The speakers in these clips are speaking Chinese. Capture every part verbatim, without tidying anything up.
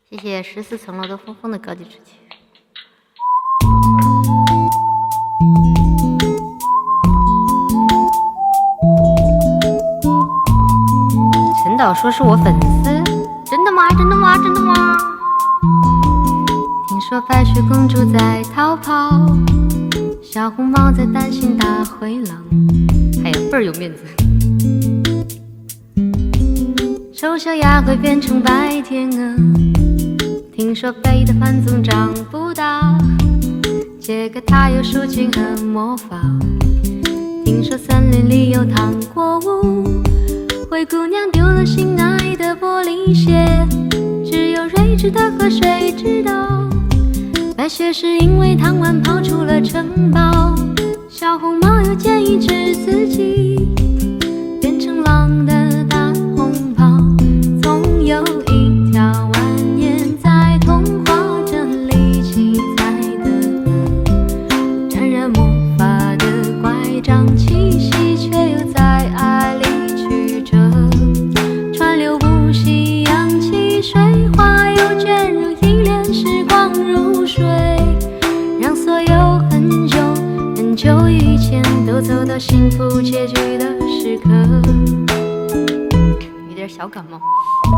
谢谢十四层楼的峰峰的高级持旗。陈导说是我粉丝，真的吗？真的吗？真的吗？听说白雪公主在逃跑，小红帽在担心大灰狼，哎呀，倍儿有面子。丑小鸭会变成白天鹅，听说飞的范总长不大，杰克他有竖琴和魔法。听说森林里有糖果屋，灰姑娘丢了心爱的玻璃鞋，只有睿智的河水知道，白雪是因为贪玩跑出了城堡。小红帽又建议治自己变成狼的大红袍，总有一条蜿蜒在童话这里七彩的河，沾染魔法的乖张气息，却又在爱里曲折，川流不息，扬起水花又卷入一帘时光如水，让所有很久很久以前都走到幸福结局的时刻。有点小感冒。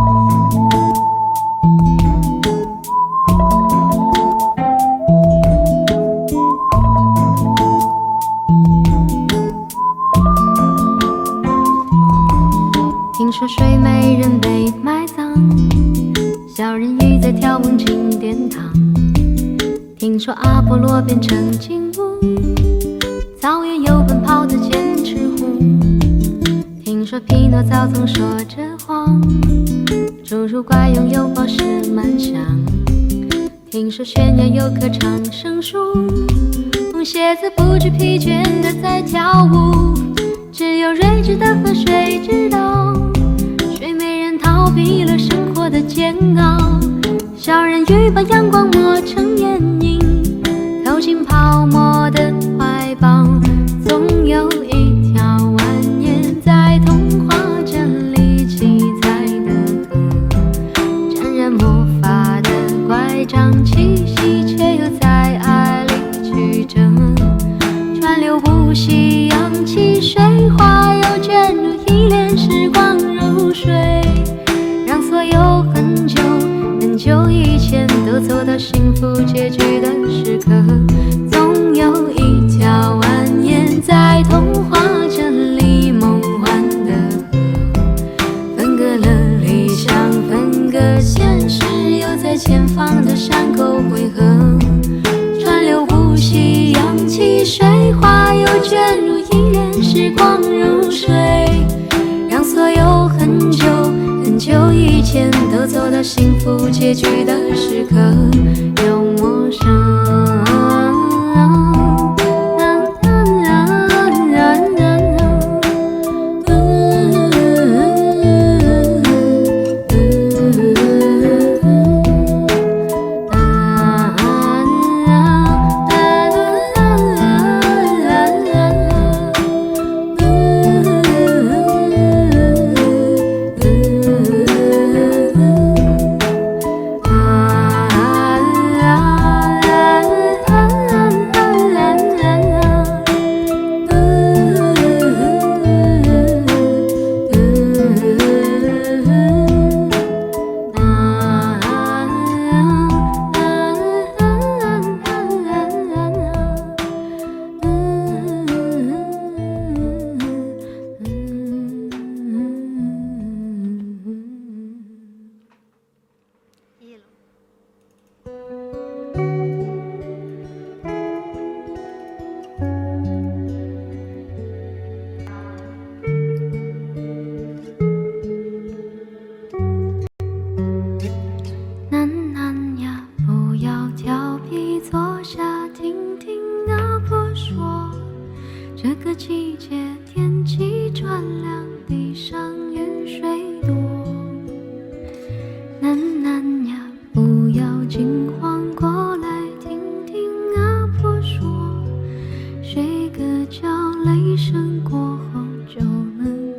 听说睡美人被埋葬，小人鱼在眺望金殿堂。听说阿波罗变成金乌，草原有奔跑的剑齿虎。听说匹诺曹总说着谎，侏儒怪拥有宝石满箱。听说悬崖有棵长生树，红鞋子不知疲倦的在跳舞，只有睿智的河水知道，睡美人逃避了生活的煎熬。小人鱼把阳光磨成眼影，投进泡沫的怀抱，总有一条蜿蜒在童话镇里七彩的河，沾染魔法的乖张气息，却又在爱里曲折，川流不息，扬起水花又卷入一帘时光如水，让所有很久很久以前都走到幸福结局的时刻。总有一条蜿蜒在童话镇里梦幻的河，分隔了理想，分隔现实，又在前方的山口汇合，川流不息，扬起水花又卷入一帘时光如水，让所有很久很久以前都走到幸福结局的时刻。要陌生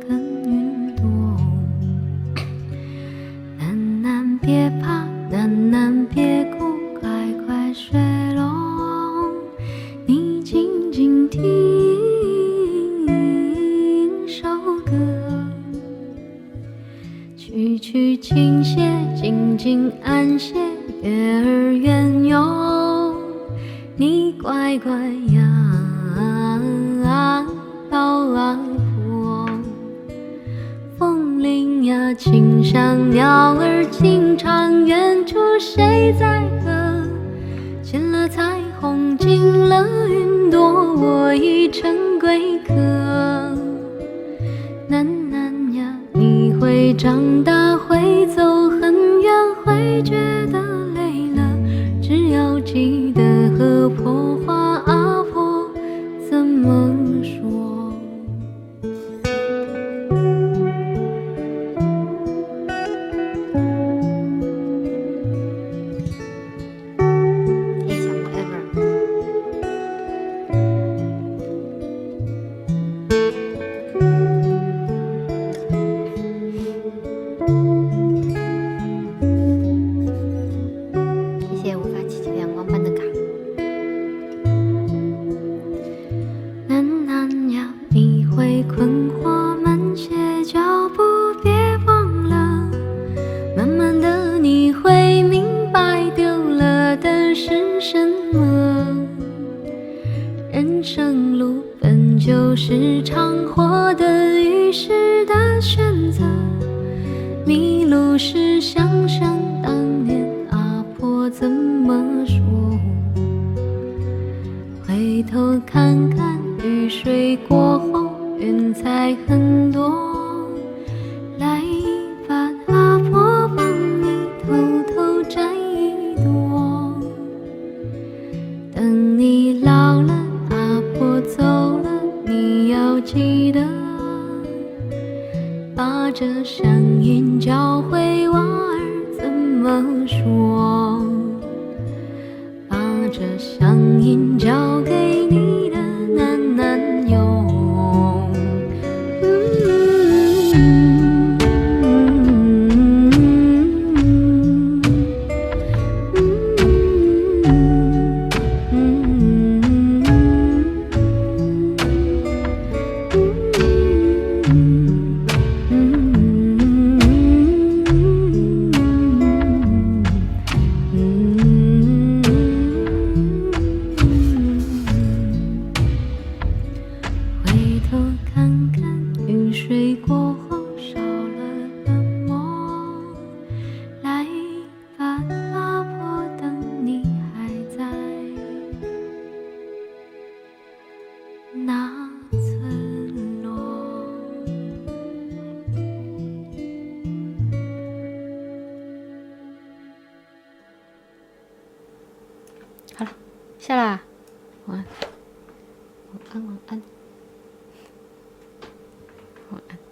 别怕，难乖乖呀，老阿婆。风铃呀，青山鸟儿经常远处谁在和？牵了彩虹，进了云朵，我已成归客。囡囡呀，你会长大，会走很远，会觉得累了，只要记得和婆话阿婆怎么说。困惑，慢些脚步，别忘了，慢慢的你会明白，丢了的是什么。人生路本就是场活的于是的选择，迷路时想想当年阿婆怎么说，回头看看雨水过后云彩很多，来吧，阿婆帮你偷偷摘一朵。等你老了，阿婆走了，你要记得把这乡音教会娃儿怎么说，把这乡音交给你的囡囡用。水过后少了冷漠，来吧，阿婆等你还在那村落。好了，下啦，晚安，晚安，晚安。晚安。